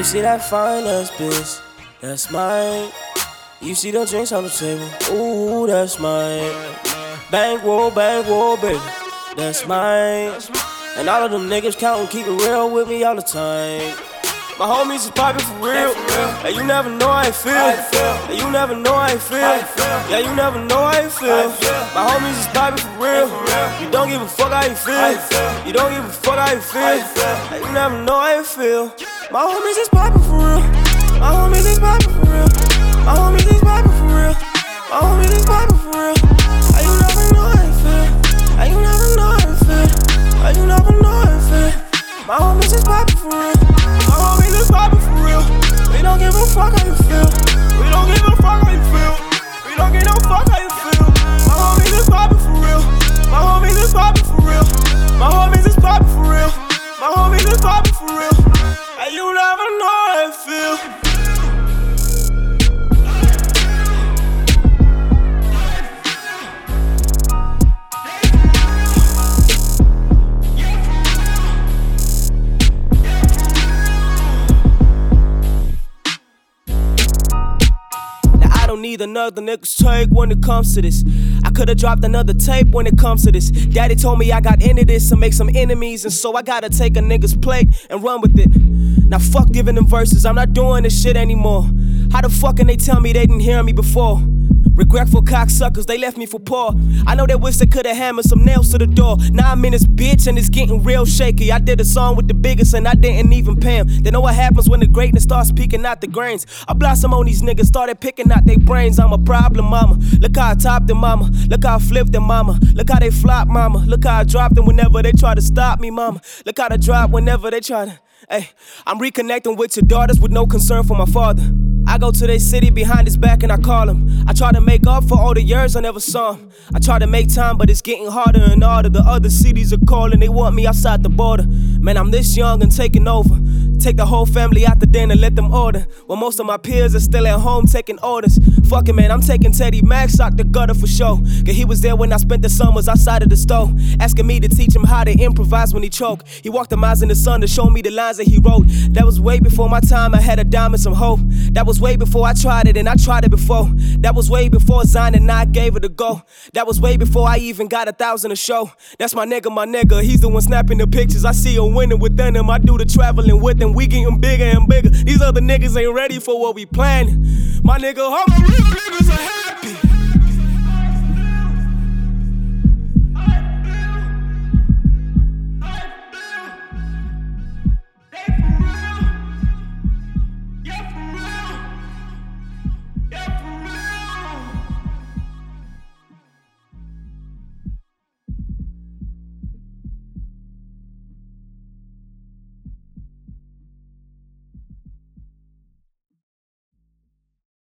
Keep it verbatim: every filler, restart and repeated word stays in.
You see that fine ass bitch, that's mine. You see the drinks on the table, ooh, that's mine. Bankroll, bankroll, baby, that's mine. And all of them niggas countin', keep it real with me all the time. My homies is poppin' for real, and you never know how I feel. And you never know how I feel. Yeah, you never know how I feel. My homies is poppin' for real. You don't give a fuck how you feel. You don't give a fuck how you feel. And you never know how I feel. My homies is poppin' for real. My homies is poppin' for real. My homies is poppin' for real. My homies is poppin' for real. And you never know how I feel. And you never know how I feel. And you never know how I feel. My homies is poppin' for real. My homies is poppin' for real. We don't give a fuck how you feel. We don't give a fuck how you feel. We don't give no fuck how you feel. My homies is poppin' for real. My homies is poppin' for real. My homies is poppin' for real. My homies is poppin' for real. And you never know how I feel. Need another nigga's take when it comes to this. I could've dropped another tape when it comes to this. Daddy told me I got into this to make some enemies, and so I gotta take a nigga's plate and run with it. Now fuck giving them verses, I'm not doing this shit anymore. How the fuck can they tell me they didn't hear me before? Regretful cocksuckers, they left me for poor. I know they wish they could've hammered some nails to the door. Now I'm in this bitch and it's getting real shaky. I did a song with the biggest and I didn't even pay him. They know what happens when the greatness starts peeking out the grains. I blossom on these niggas, started picking out their brains. I'm a problem, mama. Look how I topped them, mama. Look how I flipped them, mama. Look how they flop, mama. Look how I dropped them whenever they try to stop me, mama. Look how I drop whenever they try to. Hey, I'm reconnecting with your daughters with no concern for my father. I go to their city behind his back and I call him. I try to make up for all the years I never saw him. I try to make time, but it's getting harder and harder. The other cities are calling, they want me outside the border. Man, I'm this young and taking over. Take the whole family out the dinner, let them order. While most of my peers are still at home taking orders. Fuck it, man, I'm taking Teddy Maxx out the gutter for sure. Cause he was there when I spent the summers outside of the store. Asking me to teach him how to improvise when he choke. He walked the miles in the sun to show me the lines that he wrote. That was way before my time, I had a dime and some hope. That was way before I tried it and I tried it before. That was way before Zion and I gave it a go. That was way before I even got a thousand a show. That's my nigga, my nigga, he's the one snapping the pictures. I see him winning within him, I do the traveling with him. We getting bigger and bigger. These other niggas ain't ready for what we planning. My nigga, all my real niggas are happy.